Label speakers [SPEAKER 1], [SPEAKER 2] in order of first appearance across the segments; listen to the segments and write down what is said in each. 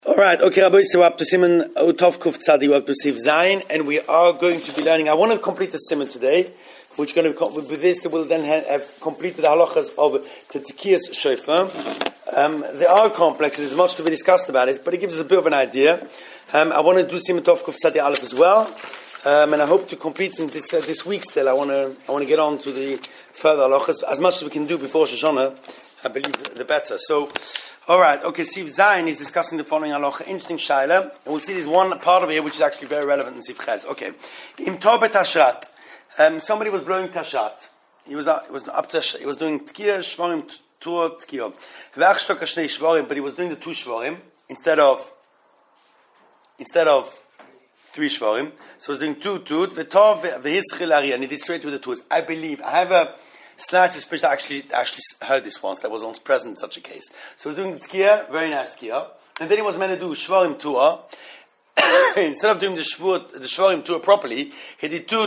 [SPEAKER 1] All right, okay, Rabbi, so we're up to Simon Utov Kuf Tzadi, we're up to Siv Zayin, and we are going to be learning. I want to complete the Simon today, which going to with this we'll then have completed the halachas of the Tikiyas Shofar. They are complex, there's much to be discussed about it, but it gives us a bit of an idea. I want to do Simon Utov Kuf Tzadi Aleph as well, and I hope to complete in this week still. I want to get on to the further halachas as much as we can do before Shoshana. I believe the better. So. Alright, okay, Siv Zayin is discussing the following halacha, interesting shaila, and we'll see there's one part of it which is actually very relevant in Siv Ches. Okay. Im Tobe Tashrat. Somebody was blowing Tashrat. He was doing Tkiyah, Shvarim, Tur, Tkiyah. Ve'achshtok Hashnei Shvarim, but he was doing the 2 Shvarim instead of 3 Shvarim. So he was doing 2 Tut, V'tov Ve'hischil Ari, and he did straight with the 2s. I have a slight suspicion I actually heard this once. That was once present in such a case. So he was doing the Tkiyah, very nice Tkiyah. And then he was meant to do Shvarim Tuah. Instead of doing the Shvarim Tuah properly, he did 2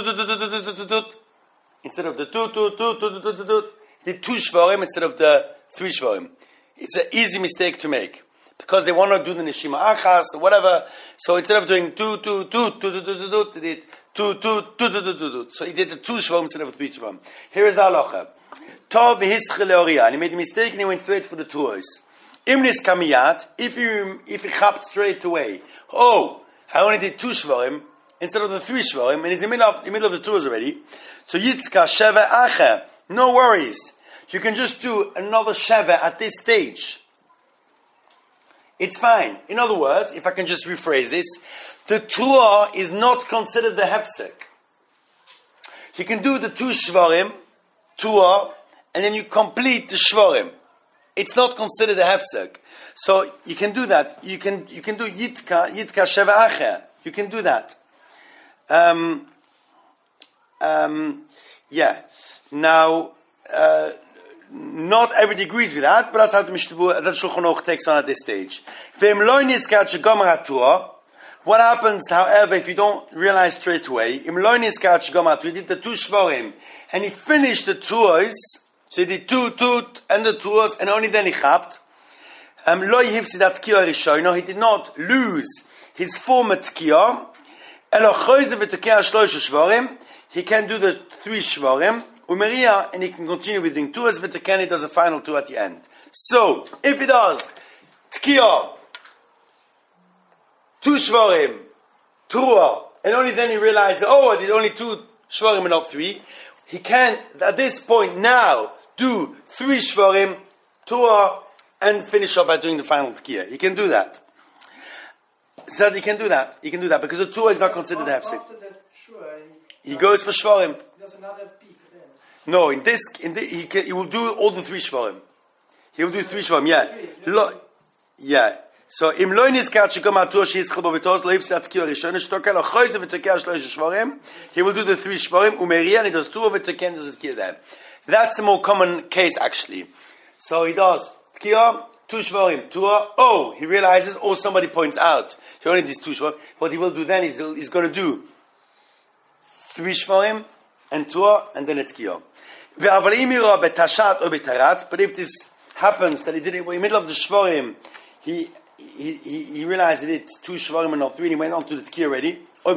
[SPEAKER 1] instead of the 2, he did 2 Shvarim instead of the 3 Shvarim. It's an easy mistake to make. Because they want to do the Neshima Achas or whatever. So instead of doing 2, they did 2. So he did the 2 Shvarim instead of the 3 Shvarim. Here is the halacha. Tov v'hischil le'oriyah. And he made a mistake and he went straight for the 2s. Imnis kamiyat. If he chapped straight away. Oh, I only did 2 Shvarim instead of the 3 Shvarim, and he's in the middle of the 2s already. So yitzka sheva acher. No worries. You can just do another sheva at this stage. It's fine. In other words, if I can just rephrase this, the tuah is not considered the hefsek. You can do the 2 shvarim, tuah, and then you complete the shvarim. It's not considered the hefsek. So you can do that. You can do yitka sheva acher. You can do that. Yeah. Now, not everybody agrees with that, but that's how the Mishnah, that Shulchan Aruch takes on at this stage. What happens, however, if you don't realize straight away? He did the 2 shvarim, and he finished the 2s, so he did 2 and the 2s, and only then he chapped. He did not lose his former tkiyah. He can do the 3 shvarim. And he can continue with doing 2s, but he does a final 2 at the end. So, if he does Tkiyah, 2 Shvarim, Tuah, and only then he realizes, there's only 2 Shvarim and not 3, he can, at this point now, do 3 Shvarim, Tuah, and finish up by doing the final Tkiyah. He can do that. So he can do that. He can do that, because the Tuah is not considered the Hefsek. He goes for Shvarim. No, in this, he will do all the 3 shvarim. He will do 3 shvarim. Yeah. So, im lo nizkar shekom atur sheyischel bo betos lo yifsi atkiyah rishon shtokel lo choyze v'tokeh shlosh shvarim. He will do the 3 shvarim. Umeria and he does 2 v'tokeh does tkiyah then. That's the more common case actually. So he does tkiyah, 2 shvarim, 2. He realizes, somebody points out he only does 2 shvarim. What he will do then is he's going to do 3 shvarim and 2 and then it's tkiyah. But if this happens that he did it in the middle of the shvarim, he realized he did 2 shvarim and not 3, and he went on to the tkiyah already.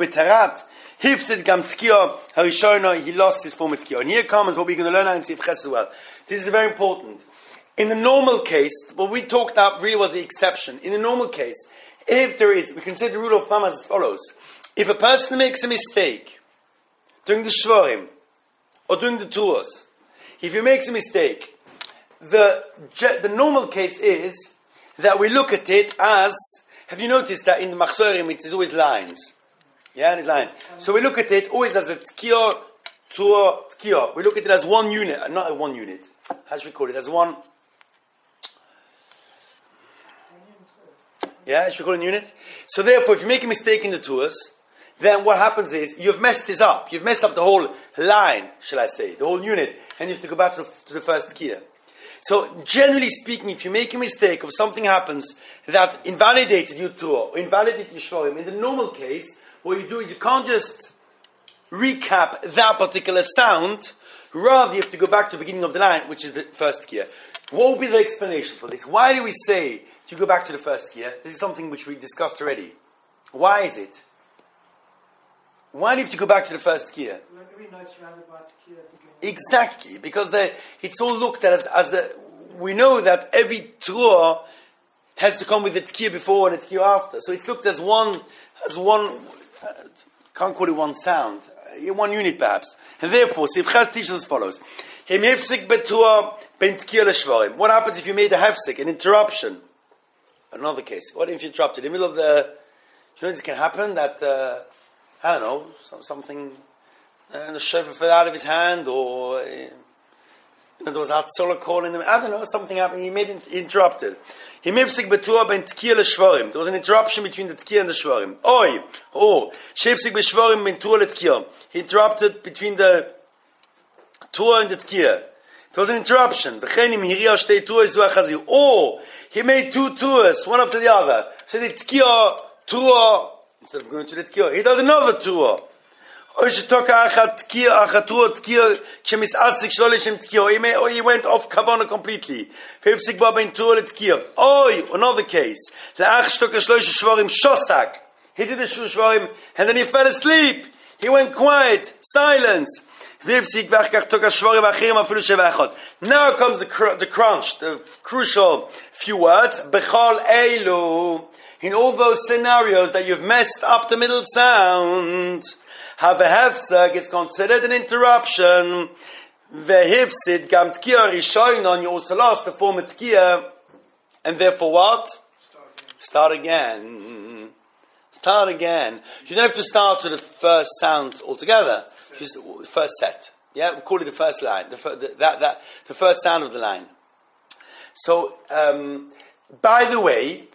[SPEAKER 1] He lost his former tkiyah. And here comes what we're going to learn now in Siv Ches as well. This is very important. In the normal case, what we talked about really was the exception. In the normal case, if there is, we can say the rule of thumb as follows. If a person makes a mistake during the shvarim or during the tuos, if he makes a mistake, the normal case is that we look at it as, have you noticed that in the Machzorim it is always lines? Yeah, it's lines. So we look at it always as a tkiyah, tuah, tkiyah. We look at it as one unit, not one unit. How should we call it? As one? Yeah, should we call it a unit? So therefore, if you make a mistake in the tuas, then what happens is, you've messed this up. You've messed up the whole line, shall I say, the whole unit, and you have to go back to the first tkiyah. So, generally speaking, if you make a mistake or something happens that invalidated your tuah, or invalidated your shvarim, in the normal case, what you do is you can't just recap that particular sound, rather you have to go back to the beginning of the line, which is the first tkiyah. What would be the explanation for this? Why do we say to go back to the first tkiya? This is something which we discussed already. Why is it? Why do you have to go back to the first tkiya?
[SPEAKER 2] Like every night's roundabout tkiya at the beginning.
[SPEAKER 1] Exactly, because it's all looked at as the. We know that every truah has to come with a tkiya before and a tkiya after. So it's looked as one. Can't call it one sound, one unit perhaps. And therefore, Sif Chaz teaches as follows: what happens if you made a hefsek, an interruption? Another case. What if you interrupted in the middle of the? You know, this can happen that I don't know, something. And the shofar fell out of his hand, or there was a solar call in him. I don't know, something happened. He made it interrupted. He mifsik betuah ben tkiya leshvarim. There was an interruption between the tkiya and the shvarim. Shefsik beshvarim ben tuah letkiya. He interrupted between the tuah and the tkiya. There was an interruption. Or he made two tuahs, one after the other. So the tkiya, tuah, instead of going to the tkiya, he does another tuah. Or he went off Kavanah completely. Another case. He did the shvarim and then he fell asleep. He went quiet, silence. Now comes the crunch, the crucial few words. In all those scenarios that you've messed up the middle sound, have a hefsek is considered an interruption. Vehifsid gam tkiya rishonon, you also lost the former tkiya, and therefore what? Start again. Start again. You don't have to start to the first sound altogether. Just the first set. Yeah, we call it the first line. The first sound of the line. So, by the way,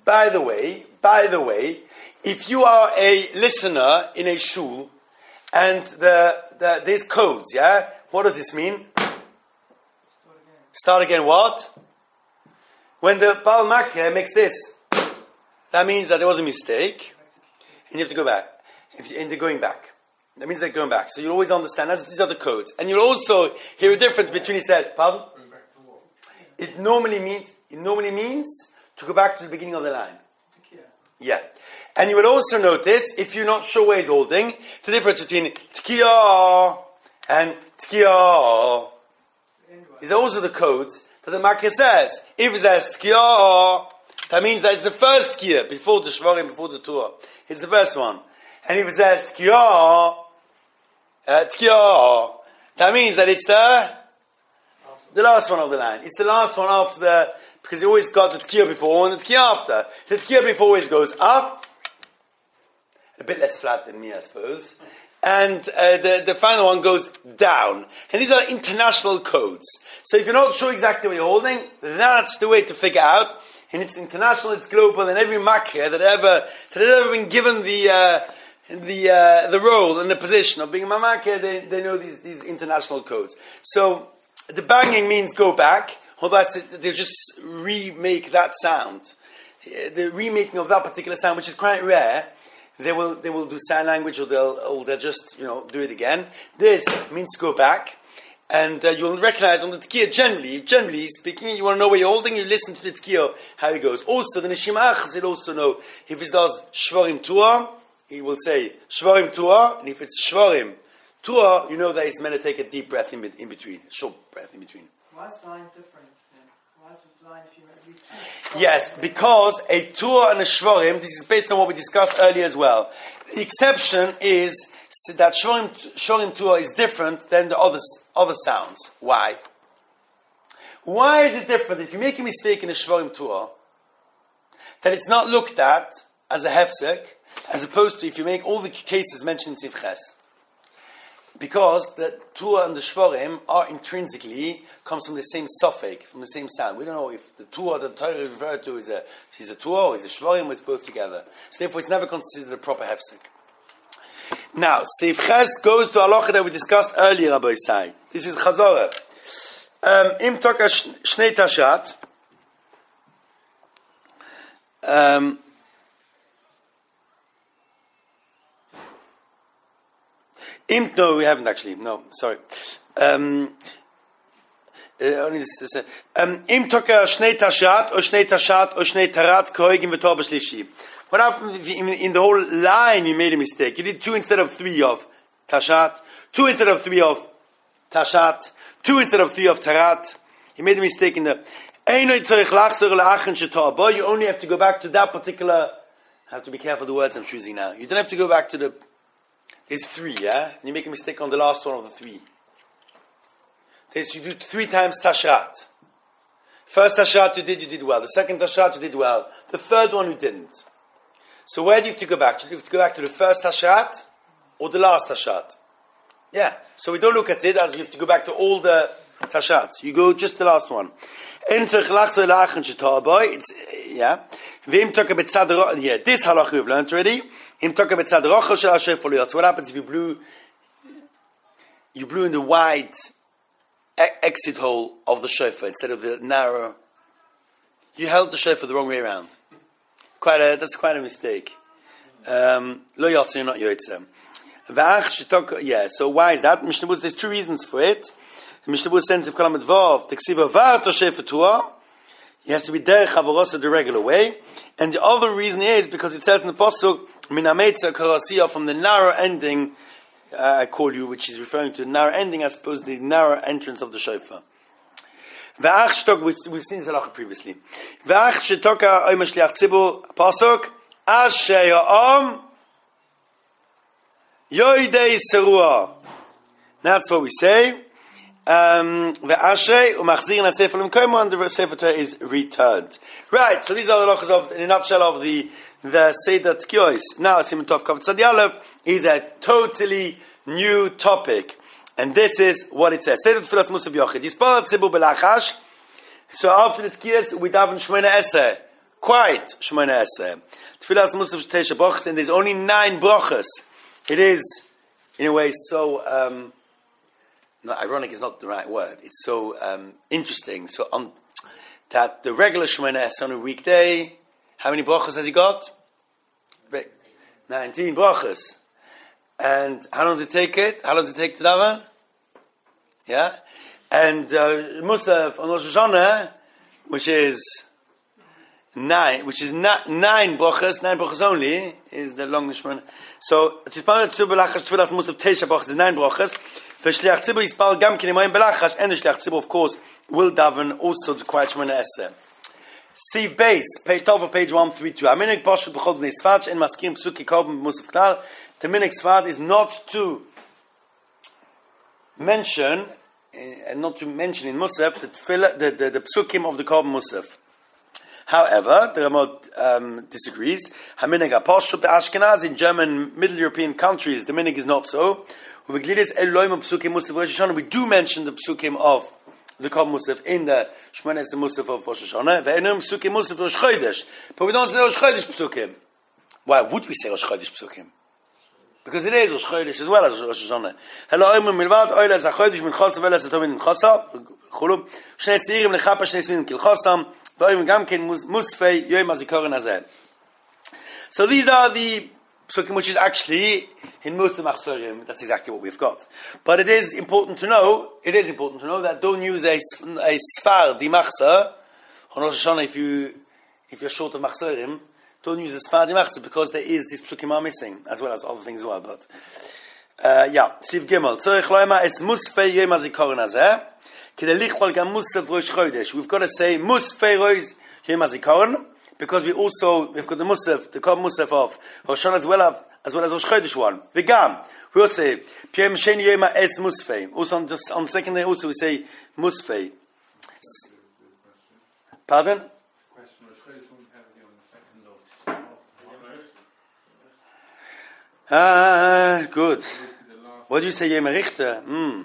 [SPEAKER 1] if you are a listener in a shul, and there's codes, yeah? What does this mean? Start again what? When the Baal Makeh makes this, that means that there was a mistake, and you have to go back. And they're going back. That means they're going back. So you'll always understand, these are the codes. And you'll also hear a difference between, he said, pardon? It normally means to go back to the beginning of the line. Yeah. And you will also notice, if you're not sure where he's holding, the difference between tkiya and tkiya. These are also the codes that the Makeh says. If it says tkiya, that means that it's the first tkiya, before the shvarim, before the tuah. It's the first one. And if it says tkiya, that means that it's the last one of the line. It's the last one after because you always got the tkiya before and the tkiya after. The tkiya before always goes up, a bit less flat than me, I suppose. And the final one goes down. And these are international codes. So if you're not sure exactly what you're holding, that's the way to figure out. And it's international, it's global, and every makeh that had ever been given the role and the position of being a makeh, they know these international codes. So the banging means go back, although they'll just remake that sound. The remaking of that particular sound, which is quite rare, they will do sign language, or they'll just do it again. This means go back, and you'll recognize on the tkiya generally speaking, you want to know where you're holding, you listen to the tkiya how it goes. Also, the neshima achas will also know if it does shvarim tuah, he will say shvarim tuah, and if it's shvarim tuah, you know that he's meant to take a deep breath in between, short breath in between.
[SPEAKER 2] Why is line different then? Why is it line if you read two?
[SPEAKER 1] Yes, because a tuah and a shvarim, this is based on what we discussed earlier as well. The exception is that shvarim tuah is different than the other sounds. Why? Why is it different? If you make a mistake in a shvarim tuah, then it's not looked at as a hefsek, as opposed to if you make all the cases mentioned in Sif Ches. Because the tuah and the shvarim are intrinsically comes from the same suffix, from the same sound. We don't know if the tuah that the Torah referred to is a tuah or is a shvarim, or it's both together. So therefore, it's never considered a proper hefsek. Now, Sif Ches goes to halacha that we discussed earlier, Rabbi Isai. This is Chazorah. Im toka shnei tashat. No, we haven't actually. No, sorry. Im toka shnei tashat or shnei tarat koigim v'tor b'shlishi. What happened in the whole line? You made a mistake. You did 2 instead of 3 of tashat, 2 instead of 3 of tashat, 2 instead of 3 of tarat. You made a mistake in the. You only have to go back to that particular. I have to be careful the words I'm choosing now. You don't have to go back to the. There's 3, yeah, and you make a mistake on the last one of the 3. You do 3 times tashat. First tashat you did well. The second tashat you did well. The third one you didn't. So where do you have to go back? Do you have to go back to the first tashat or the last tashat? Yeah. So we don't look at it as you have to go back to all the tashats. You go just the last one. It's yeah. Yeah. This halach we've learned already. So what happens if you blew in the wide exit hole of the shofar instead of the narrow? You held the shofar the wrong way around. That's quite a mistake. Lo yotze, not yotzem. Yeah, so why is that? Mishnah Berurah, there's 2 reasons for it. The Mishnah Berurah sends if Kalam Advav, Teksiva Vart Shofar Tuah, he has to be derech havarosa the regular way. And the other reason is because it says in the Pasuk, Min hameitza karasiya, from the narrow ending, I call you, which is referring to the narrow ending, I suppose the narrow entrance of the shofar. We've seen this halacha previously. Pasuk Asher Ya'am Yoidei Serua. That's what we say. Ve'ashrei u'machzirin ha'sefer l'mkomo, and the Sefer Torah is returned. Right. So these are the halachas of, in a nutshell, of the Seder Tkiyos. Now, Siman Tov Kaf Tzadi Aleph is a totally new topic, and this is what it says. Seder Tfilas Musaf Yochid. Yispal Tzibur Belachash. So after the Tkiyos, we daven Shmona Esrei. Quite Shmona Esrei. Tfilas Musaf Teisha Brachos, and there's only 9 brachos. It is, in a way, so. No, ironic is not the right word. It's so interesting. So that the regular Shemona Esrei on a weekday, how many brachos has he got? 19 brachos. And how long does it take it? How long does it take to daven? Yeah. And Musaf on Rosh Hashanah, which is 9 brachos, 9 brachos only, is the longest Shemona. So Tzitzpal Tzubelachas Tfilas Musaf Teisha brachos is 9 brachos. The Shliach Tzibur Yispal Gam Kinemayim Belachash, and the Shliach Tzibur, of course, will daven also to quiet Shemona Esrei. See base, page 12 of page 132. Aminik Pashut B'chol B'nei Sfat, and Maskim Psuki Korban Musaf Klal. The Minik Sfat is not to mention, in Musaf, the Psukim of the Korban Musaf. However, the Ramot disagrees. Haminig Pashut the Ashkenaz in German, Middle European countries, the Minig is not so. We do mention the psukim of the Korban Musaf in the Shemona Esrei Musaf of Rosh Hashanah. But we don't say Rosh Chodesh psukim. Why would we say Rosh Chodesh psukim? Because it is Rosh Chodesh as well as Rosh Hashanah. Hello, milvad oila zachodesh min chasa v'ela satovin min chasa. Chulum shnei seirim lechapa shnei sminim kil chasam v'oim gam ken musfei yoyim hazikaron hazeh. So these are the psukim, which is actually in most of Machzorim. That's exactly what we've got. But it is important to know that don't use a sfar di machzor on Rosh Hashanah if you're short of Machzorim. Don't use a sfar di machzor because there is this psukim are missing as well as other things as well. But Siv Gimel tzorich loema es musfei yom hazikaron hazeh kidei lichlol gam musaf Rosh Chodesh. We've got to say musfei yom hazikaron, because we've got the Musaf, the Korban Musaf of Rosh Hashanah as well as Rosh Chodesh one. V'gam, we also say P'yem Sheni Yoma Es Musfei. Also on the second day, also we say Musfei. Pardon?
[SPEAKER 3] Question: Rosh Chodesh won't have it on the second of.
[SPEAKER 1] Good. What do you say, Yoma Richter?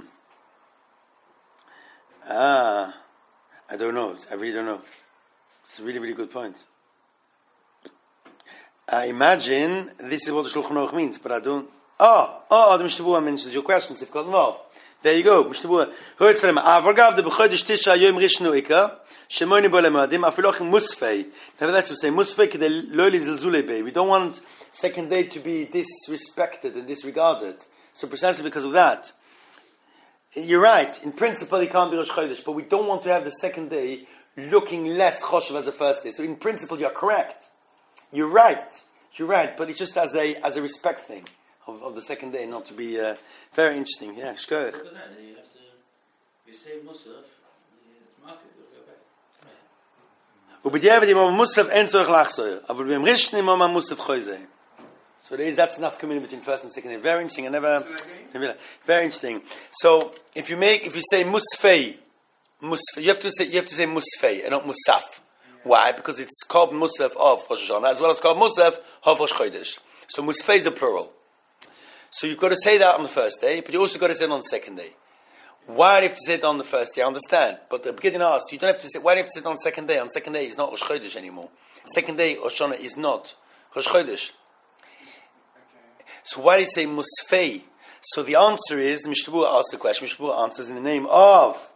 [SPEAKER 1] I don't know. I really don't know. It's a really, really good point. I imagine this is what the Shulchan Aruch means, but I don't. The Mishnah Berurah mentions your questions. If got involved, there you go. Mishnah Berurah. Avargav the b'chodesh Tisha Yom Rishon Ikar Shemoni Bo Lemoadim Afilochem Musfei. Nevertheless, we say Musfei Kedei Lo Lizilzulei Bei. We don't want second day to be disrespected and disregarded. So precisely because of that, You're right. In principle, it can't be Rosh Chodesh, but we don't want to have the second day looking less choshev as the first day. So in principle, you're correct. You're right. But it's just as a respect thing of the second day, not to be very interesting. Yeah, shkoyach.
[SPEAKER 4] But then you have to. You say Musaf, it's market. You'll go back.
[SPEAKER 1] ובדיעבד אם המוסף אין צורך לחזור, אבל במרשן אם המוסף חוזר. So that's enough community between first and second day. Very interesting. Very interesting. So if you say musfei, you have to say musfei and not musaf. Why? Because it's called musaf of Rosh Hashanah as well as called musaf of Rosh Chodesh. So musfei is a plural. So you've got to say that on the first day, but you also got to say it on the second day. Why do you have to say it on the first day? I understand. But the beginning asks, you don't have to say, why do you have to say it on the second day? On the second day, it's not Rosh Chodesh anymore. Second day, Rosh Hashanah is not Rosh Chodesh. So why do you say Musfei? So the answer is, Mishnah Berurah asked the question, Mishnah Berurah answers in the name of,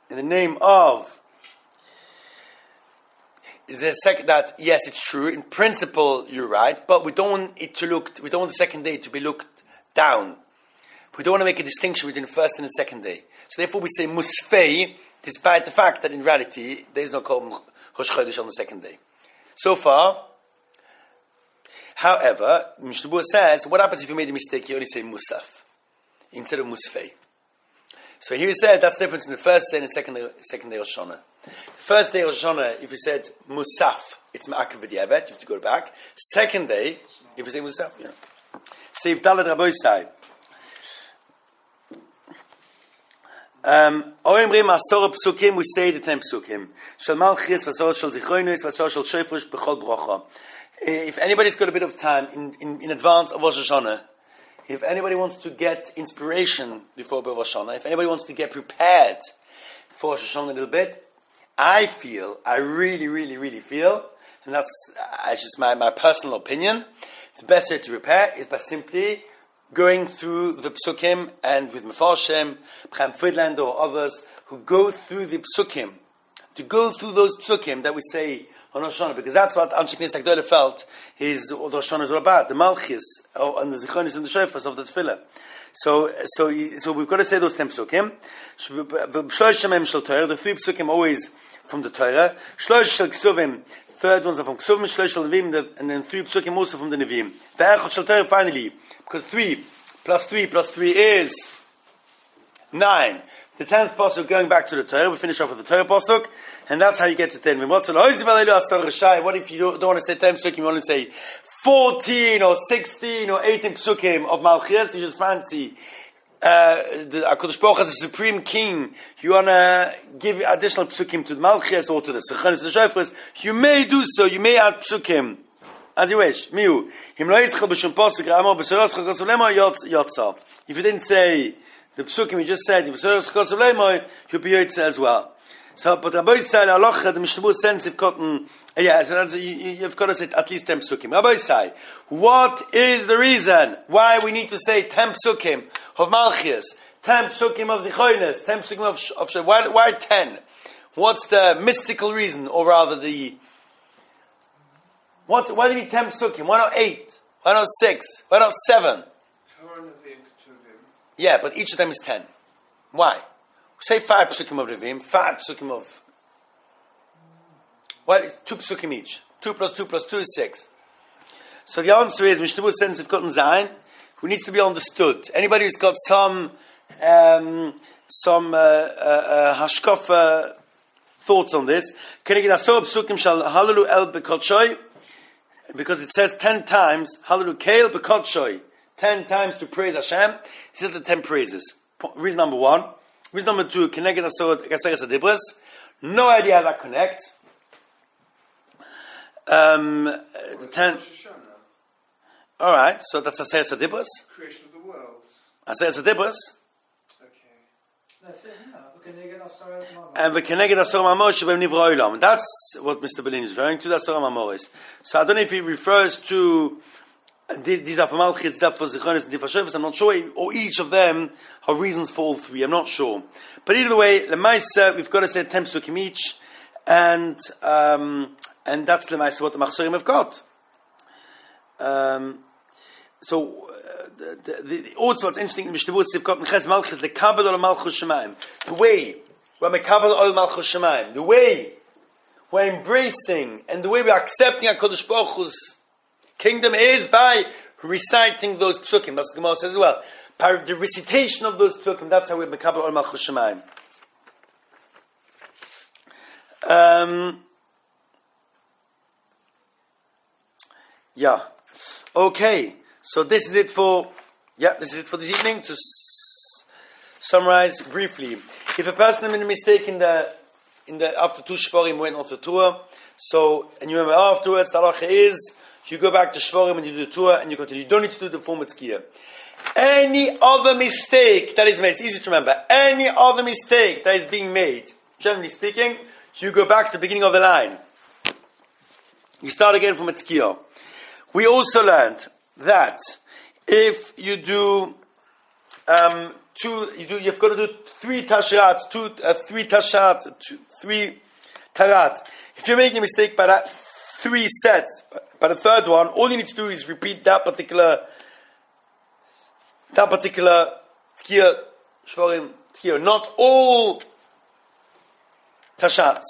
[SPEAKER 1] the second, that, yes, it's true, in principle, you're right, but we don't want the second day to be looked down. We don't want to make a distinction between the first and the second day. So therefore we say Musfei, despite the fact that in reality, there is no Kol Rosh Chodesh on the second day. So far, however, Mishnah Berurah says, what happens if you made a mistake? You only say Musaf instead of Musfei. So here he said that's the difference in the first day and the second day Rosh Hashanah. First day Rosh Hashanah, if you said Musaf, it's Ma'akev B'diavad, you have to go back. Second day, if you say Musaf, Seif Dalet Rabbi Sai. Oimrim Asor Psukim, we say the 10 Psukim. Shal Malchis, Vasor Shal Zichroinus, Vasor Shal Shofrush, B'chol Brocha. If anybody's got a bit of time in advance of Rosh Hashanah, if anybody wants to get inspiration before Rosh Hashanah, if anybody wants to get prepared for Rosh Hashanah a little bit, I really, really, really feel, and that's just my personal opinion, the best way to prepare is by simply going through the Psukim, and with Mefarshim, Chaim Friedlander or others who go through the Psukim, to go through those Psukim that we say on Rosh Hashanah, because that's what Anshe Knesset Gdolah felt what Rosh Hashanah is all about, the Malchis, and the Zichronis and the Shofars of the Tefillah. So we've got to say those 10 Psukim. The 3 Psukim always from the Torah. Shlosh Shel Ksuvim, third ones are from Ksuvim, Shlosh Shel Nevim, and then 3 Psukim also from the Nevim. Ve'echot Shel Torah finally, because 3 plus 3 plus 3 is 9. The 10th pasuk going back to the Torah. We finish off with the Torah pasuk, and that's how you get to 10. What if you don't want to say 10 psukim? You want to say 14 or 16 or 18 psukim of Malchus? You just fancy the HaKadosh Baruch as a supreme king. You want to give additional psukim to the Malchus or to the Sechanis, the Shofars. You may do so. You may add psukim as you wish. Miu. If you didn't say the psukim you just said, you'll be Yotze as well. So, but Rabbi said, the Mishnah Berurah sensitive cotton, you've got to say at least 10 psukim. Rabbi say, what is the reason why we need to say 10 psukim of Malchus, 10 psukim of Zichronis, 10 psukim of Shav? Why 10? What's the mystical reason, or rather why do you need 10 psukim? Why not 8? Why not 6? Why not 7? Yeah, but each of them is 10. Why? Say 5 psukim of Revim, 5 psukim of... Why? 2 psukim each. 2 plus 2 plus 2 is 6. So the answer is, Mishnah Berurah sense of Cotton Zayin, who needs to be understood. Anybody who's got some hashkafa thoughts on this, because it says 10 times, Hallelu Keil B'Kodshoy, 10 times to praise Hashem. These are the 10 praises. Reason number 1. Reason number 2, Keneged Asor Gaseres Adibros. No idea how that connects. 10. Alright, so that's Aseres Adibros.
[SPEAKER 3] Creation of the world.
[SPEAKER 1] Aseres Adibros.
[SPEAKER 3] Okay.
[SPEAKER 2] That's it, no.
[SPEAKER 1] And the Keneged Asor Mamor Shabem Nivra Olam. That's what Mr. Berlin is referring to. That's Asor Mamoris. So I don't know if he refers to these are for Malchus, these are for Zichronis and Tifashevas. I'm not sure, or each of them are reasons for all 3. I'm not sure. But either way, Lemaisa, we've got to say 10 psukim each, and that's Lemaisa what the Machzorim have got. also what's interesting in Mishnah Berurah Sivkot Ches Malchus, the Kabbalah or Malchus Shemaim, the way we're Kabbalah or Malchus Shemaim, the way we're embracing and the way we're accepting HaKadosh Baruch Hu's kingdom is by reciting those psukim. That's what the Gemara says as well. By the recitation of those psukim, that's how we're Kabbalah or Malchus Shemaim. Yeah. Okay. So this is it for this evening. To summarize briefly, if a person made a mistake in the after two shvarim went on the tour, and you remember afterwards, the halacha is you go back to shvarim and you do the tour and you continue. You don't need to do the full mitzvah. Any other mistake that is made, it's easy to remember. Any other mistake that is being made, generally speaking, you go back to the beginning of the line. You start again from mitzvah. We also learned that if you do you've got to do three tarat. If you're making a mistake by that 3 sets, by the third one, all you need to do is repeat that particular tkiyah, shvarim tkiyah, not all tashats.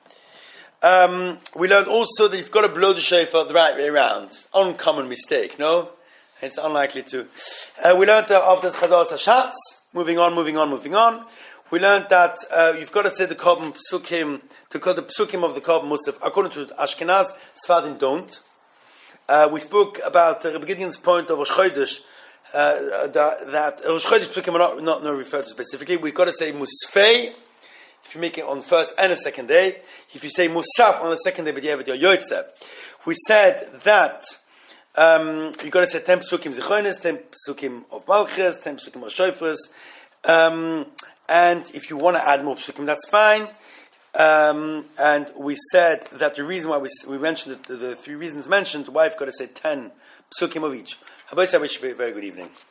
[SPEAKER 1] We learned also that you've got to blow the shofar the right way around. Uncommon mistake, no? It's unlikely to. We learned that after Chazal Hashatz, moving on. We learned that you've got to say the Korban Psukim, the Psukim of the Korban Musaf, according to Ashkenaz, Sfadim don't. We spoke about Rabbi Gideon's point of Rosh Chodesh, that Rosh Chodesh Psukim are not referred to specifically. We've got to say Musfei, if you make it on the first and the second day. If you say Musaf on the second day, but you have it your Yotzeh. We said that you got to say 10 psukim zichonis, 10 psukim of malchus, 10 psukim of shofars, and if you want to add more psukim, that's fine. And we said that the reason why we mentioned the 3 reasons mentioned why you've got to say 10 psukim of each. I wish you a very good evening.